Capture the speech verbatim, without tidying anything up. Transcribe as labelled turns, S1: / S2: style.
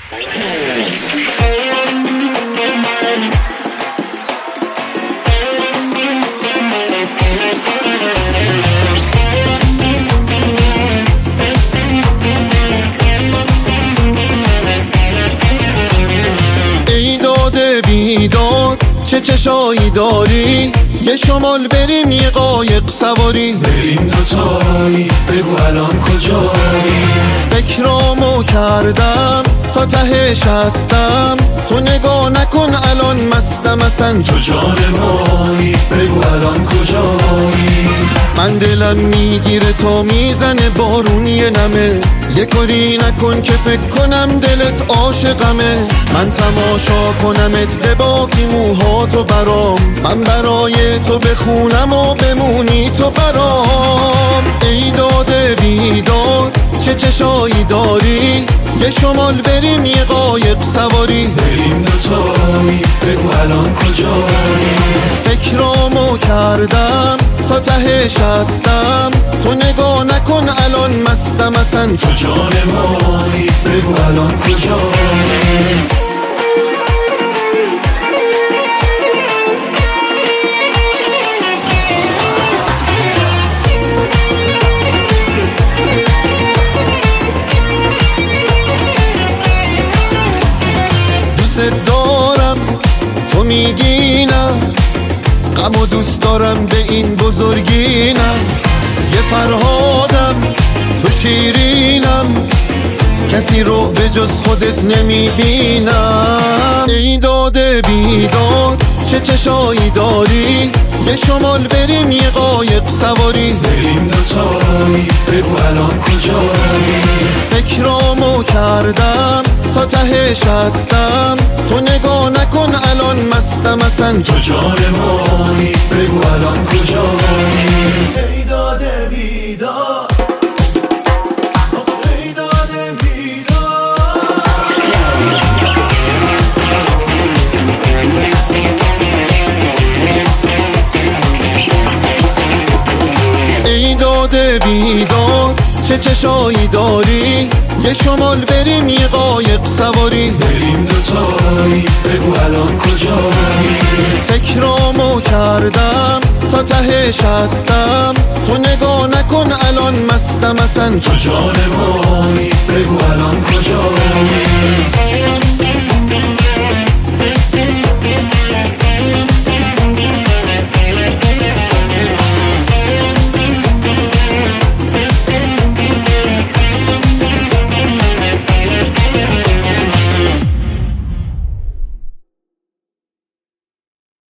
S1: ای داده بیداد چه چشایی داری، یه شمال بریم یه قایق سواری،
S2: بریم دوتایی بگو الان کجایی.
S1: فکرامو کردم تا تهش هستم، تو نگاه نکن الان مستم اصلا،
S2: تو جان مایی بگو الان کجایی.
S1: من دلم میگیره تا میزنه بارونی نمه، یه کاری نکن که فکر کنم دلت عاشقمه. من تماشا کنمت ببافی موهاتو برام، من برای تو بخونم و بمونی تو برام. ای داده بیداد چه چشایی داری، یه شمال بریم یه قایق سواری،
S2: بریم دوتایی بگو الان کجایی.
S1: فکرامو کردم تا تهش هستم، تو نگاه نکن الان مستم اصلا،
S2: تو جان مایی بگو الان کجایی.
S1: دوست دارم تو میگی نه، غم و دوست دارم به این بزرگی نه، یه فرهادم تو شیرینم، کسی رو به جز خودت نمیبینم. ای داده بیداد چه چشایی داری، یه شمال بریم یه قایق سواری،
S2: بریم دوتایی بگو الان کجایی.
S1: فکرامو کردم تا تهش هستم، تو نگاه نکن الان مستم اصلا،
S2: تو جان مایی بگو الان کجایی. ای داده بیداد، ای داده بیداد.
S1: ای داده بیداد چه چشایی داری، یه شمال بریم یه قایق سواری،
S2: بریم دوتایی بگو الان کجایی.
S1: فکرامو کردم تا تهش هستم، تو نگاه نکن الان مستم اصلا،
S2: تو جان مایی بگو الان